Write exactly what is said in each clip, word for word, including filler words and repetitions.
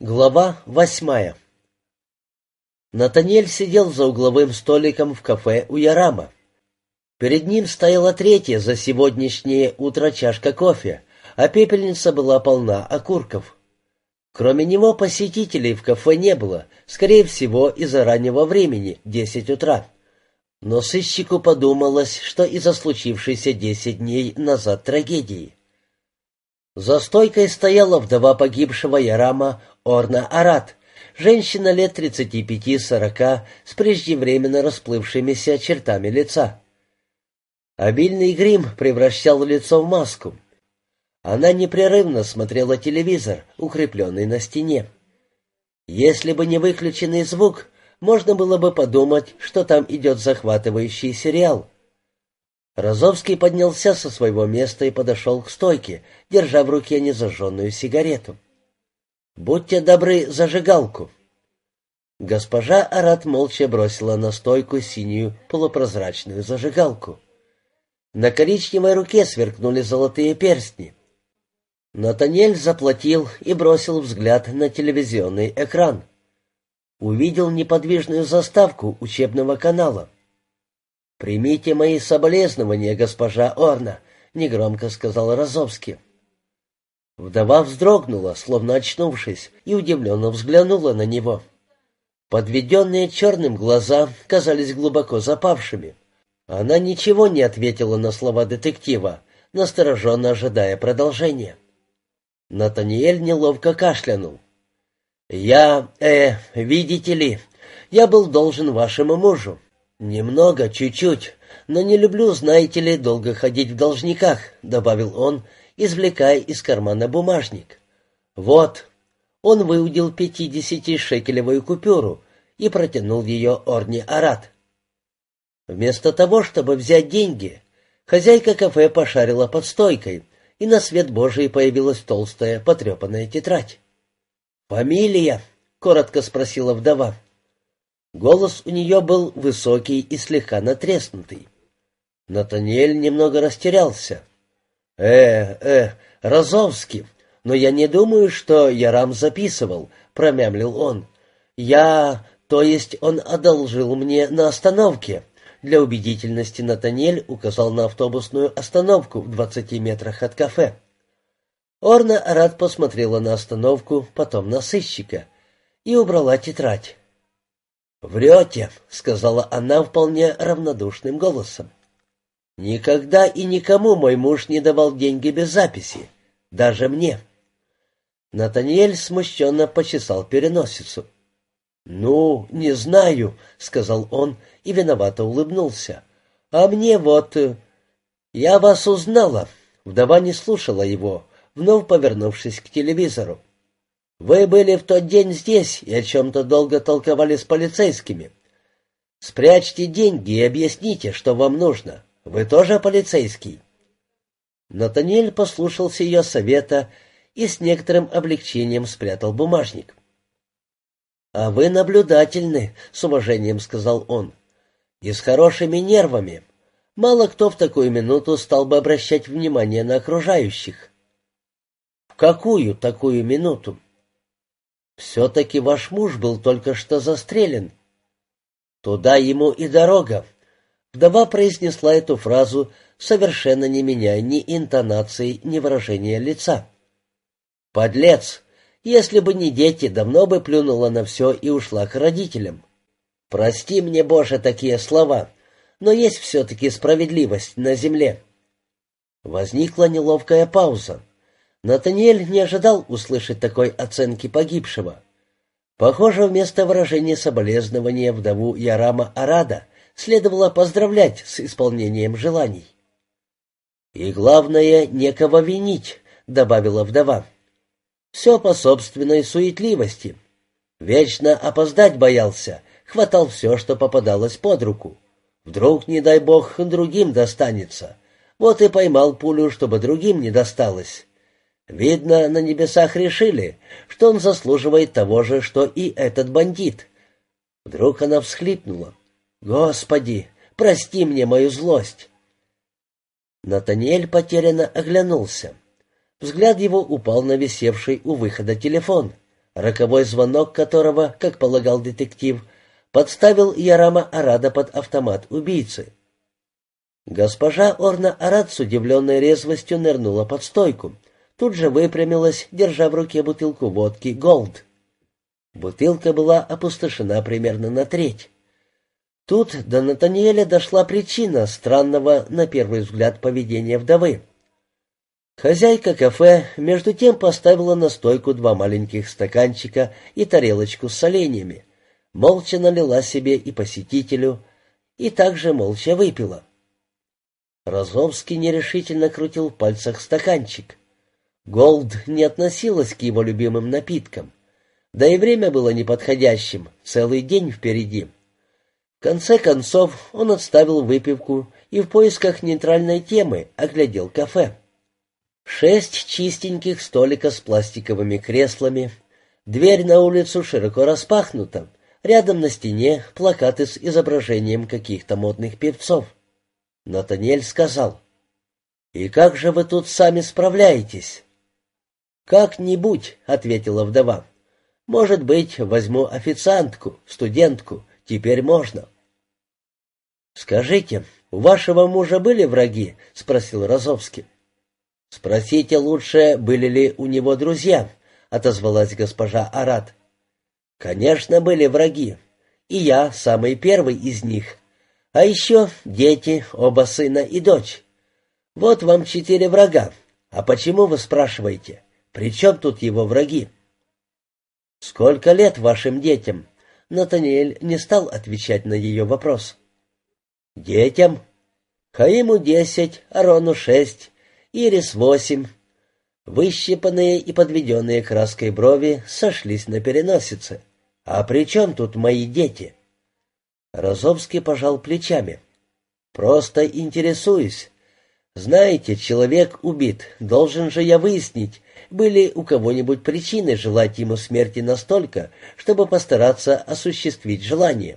Глава восьмая. Натаниэль сидел за угловым столиком в кафе у Ярама. Перед ним стояла третья за сегодняшнее утро чашка кофе, а пепельница была полна окурков. Кроме него посетителей в кафе не было, скорее всего, из-за раннего времени, десять утра. Но сыщику подумалось, что из-за случившейся десять дней назад трагедии. За стойкой стояла вдова погибшего Ярама Орна Арат, женщина лет тридцати пяти-сорока с преждевременно расплывшимися чертами лица. Обильный грим превращал лицо в маску. Она непрерывно смотрела телевизор, укрепленный на стене. Если бы не выключенный звук, можно было бы подумать, что там идет захватывающий сериал. Розовский поднялся со своего места и подошел к стойке, держа в руке незажженную сигарету. «Будьте добры, зажигалку». Госпожа Арат молча бросила на стойку синюю полупрозрачную зажигалку. На коричневой руке сверкнули золотые перстни. Натаниэль заплатил и бросил взгляд на телевизионный экран. Увидел неподвижную заставку учебного канала. «Примите мои соболезнования, госпожа Орна», — негромко сказал Розовский. Вдова вздрогнула, словно очнувшись, и удивленно взглянула на него. Подведенные черным глаза казались глубоко запавшими. Она ничего не ответила на слова детектива, настороженно ожидая продолжения. Натаниэль неловко кашлянул. «Я, э, видите ли, я был должен вашему мужу. Немного, чуть-чуть, но не люблю, знаете ли, долго ходить в должниках», — добавил он, извлекая из кармана бумажник. «Вот». Он выудил пятидесятишекелевую купюру и протянул ее Орне Арат. Вместо того, чтобы взять деньги, хозяйка кафе пошарила под стойкой, и на свет Божий появилась толстая потрепанная тетрадь. «Фамилия?» — коротко спросила вдова. Голос у нее был высокий и слегка натреснутый. Натаниэль немного растерялся. «Э, э, Розовский, но я не думаю, что Ярам записывал», — промямлил он. «Я... то есть он одолжил мне на остановке». Для убедительности Натаниэль указал на автобусную остановку в двадцати метрах от кафе. Орна Арат посмотрела на остановку, потом на сыщика и убрала тетрадь. «Врете», — сказала она вполне равнодушным голосом. «Никогда и никому мой муж не давал деньги без записи, даже мне». Натаниэль смущенно почесал переносицу. «Ну, не знаю», — сказал он и виновато улыбнулся. «А мне вот...» «Я вас узнала», — вдова не слушала его, вновь повернувшись к телевизору. «Вы были в тот день здесь и о чем-то долго толковали с полицейскими. Спрячьте деньги и объясните, что вам нужно. Вы тоже полицейский?» Натаниэль послушался ее совета и с некоторым облегчением спрятал бумажник. «А вы наблюдательны», — с уважением сказал он, — «и с хорошими нервами. Мало кто в такую минуту стал бы обращать внимание на окружающих». «В какую такую минуту?» «Все-таки ваш муж был только что застрелен». «Туда ему и дорога». Вдова произнесла эту фразу, совершенно не меняя ни интонации, ни выражения лица. «Подлец! Если бы не дети, давно бы плюнула на все и ушла к родителям. Прости мне, Боже, такие слова, но есть все-таки справедливость на земле». Возникла неловкая пауза. Натаниэль не ожидал услышать такой оценки погибшего. Похоже, вместо выражения соболезнования вдову Ярама Арада следовало поздравлять с исполнением желаний. «И главное, некого винить», — добавила вдова. «Все по собственной суетливости. Вечно опоздать боялся, хватал все, что попадалось под руку. Вдруг, не дай бог, другим достанется. Вот и поймал пулю, чтобы другим не досталось. Видно, на небесах решили, что он заслуживает того же, что и этот бандит». Вдруг она всхлипнула. «Господи, прости мне мою злость!» Натаниэль потерянно оглянулся. Взгляд его упал на висевший у выхода телефон. роковой звонок которого, как полагал детектив, подставил Ярама Арада под автомат убийцы. Госпожа Орна Арад с удивленной резвостью нырнула под стойку, тут же выпрямилась, держа в руке бутылку водки «Голд». Бутылка была опустошена примерно на треть. Тут до Натаниэля дошла причина странного, на первый взгляд, поведения вдовы. Хозяйка кафе между тем поставила на стойку два маленьких стаканчика и тарелочку с соленьями, молча налила себе и посетителю, и также молча выпила. Розовский нерешительно крутил в пальцах стаканчик. «Голд» не относилась к его любимым напиткам, да и время было неподходящим, целый день впереди. В конце концов он отставил выпивку и в поисках нейтральной темы оглядел кафе. Шесть чистеньких столиков с пластиковыми креслами, дверь на улицу широко распахнута, рядом на стене плакаты с изображением каких-то модных певцов. Натаниэль сказал: «И как же вы тут сами справляетесь?» «Как-нибудь», — ответила вдова. «Может быть, возьму официантку, студентку, теперь можно». «Скажите, у вашего мужа были враги?» — спросил Розовский. «Спросите лучше, были ли у него друзья», — отозвалась госпожа Арад. «Конечно, были враги, и я самый первый из них. А еще дети, оба сына и дочь. Вот вам четыре врага. А почему, вы спрашиваете? При чем тут его враги?» «Сколько лет вашим детям?» Натаниэль не стал отвечать на ее вопрос. «Детям? Хаиму десять, Арону шесть, Ирис восемь». Выщипанные и подведенные краской брови сошлись на переносице. «А при чем тут мои дети?» Розовский пожал плечами. «Просто интересуюсь. Знаете, человек убит, должен же я выяснить, были у кого-нибудь причины желать ему смерти настолько, чтобы постараться осуществить желание».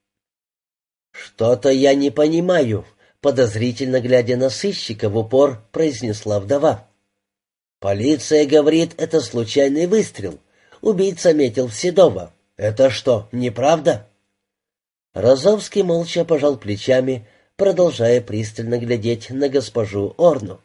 «Что-то я не понимаю», — подозрительно глядя на сыщика в упор, произнесла вдова. «Полиция говорит, это случайный выстрел. Убийца метил в Седова. Это что, неправда?» Розовский молча пожал плечами, продолжая пристально глядеть на госпожу Орну.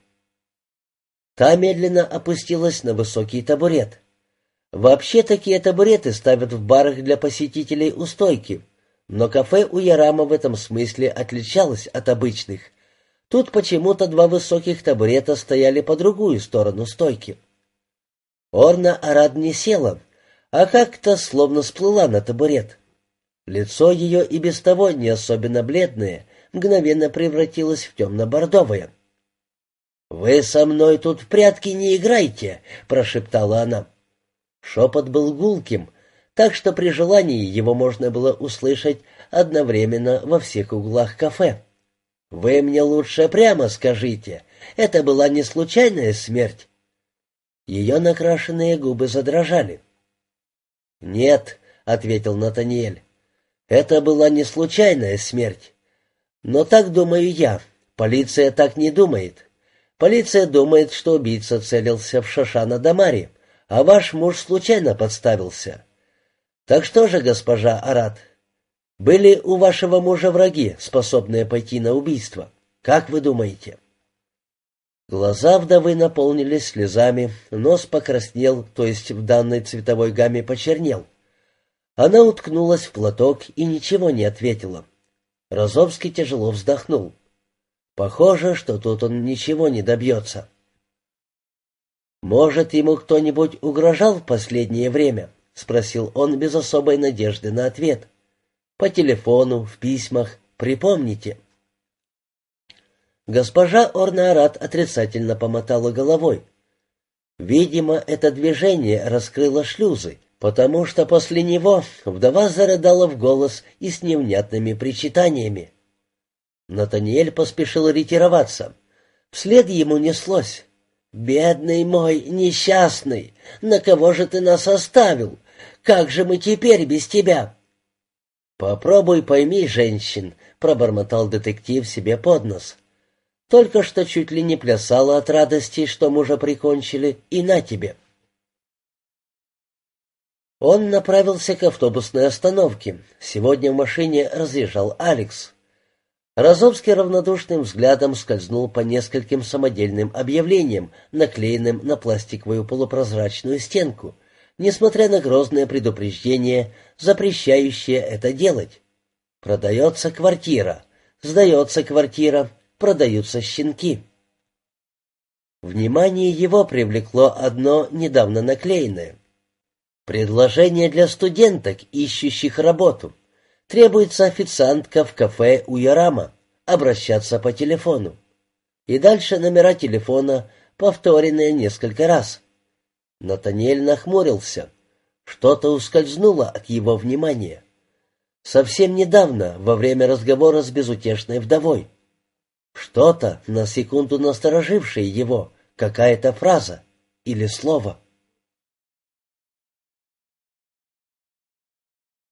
Та медленно опустилась на высокий табурет. Вообще такие табуреты ставят в барах для посетителей у стойки, но кафе у Ярама в этом смысле отличалось от обычных. Тут почему-то два высоких табурета стояли по другую сторону стойки. Орна Арад не села, а как-то словно сплыла на табурет. Лицо ее, и без того не особенно бледное, мгновенно превратилось в темно-бордовое. «Вы со мной тут в прятки не играйте», — прошептала она. Шепот был гулким, так что при желании его можно было услышать одновременно во всех углах кафе. «Вы мне лучше прямо скажите, это была не случайная смерть?» Ее накрашенные губы задрожали. «Нет», — ответил Натаниэль, — «это была не случайная смерть. Но так думаю я, полиция так не думает. Полиция думает, что убийца целился в Шошана Дамари, а ваш муж случайно подставился. Так что же, госпожа Арад, были у вашего мужа враги, способные пойти на убийство? Как вы думаете?» Глаза вдовы наполнились слезами, нос покраснел, то есть в данной цветовой гамме почернел. Она уткнулась в платок и ничего не ответила. Розовский тяжело вздохнул. Похоже, что тут он ничего не добьется. «Может, ему кто-нибудь угрожал в последнее время?» — спросил он без особой надежды на ответ. «По телефону, в письмах. Припомните». Госпожа Орна Арад отрицательно помотала головой. Видимо, это движение раскрыло шлюзы, потому что после него вдова зарыдала в голос и с невнятными причитаниями. Натаниэль поспешил ретироваться. Вслед ему неслось: «Бедный мой, несчастный, на кого же ты нас оставил? Как же мы теперь без тебя?» «Попробуй пойми, женщин», — пробормотал детектив себе под нос. «Только что чуть ли не плясала от радости, что мужа прикончили, и на тебе». Он направился к автобусной остановке. Сегодня в машине разъезжал Алекс. Розовский равнодушным взглядом скользнул по нескольким самодельным объявлениям, наклеенным на пластиковую полупрозрачную стенку, несмотря на грозное предупреждение, запрещающее это делать. Продается квартира, сдается квартира, продаются щенки. Внимание его привлекло одно недавно наклеенное. Предложение для студенток, ищущих работу. Требуется официантка в кафе «Уярама». Обращаться по телефону. И дальше номера телефона, повторенные несколько раз. Натаниэль нахмурился. Что-то ускользнуло от его внимания. Совсем недавно, во время разговора с безутешной вдовой. Что-то, на секунду насторожившее его, какая-то фраза или слово.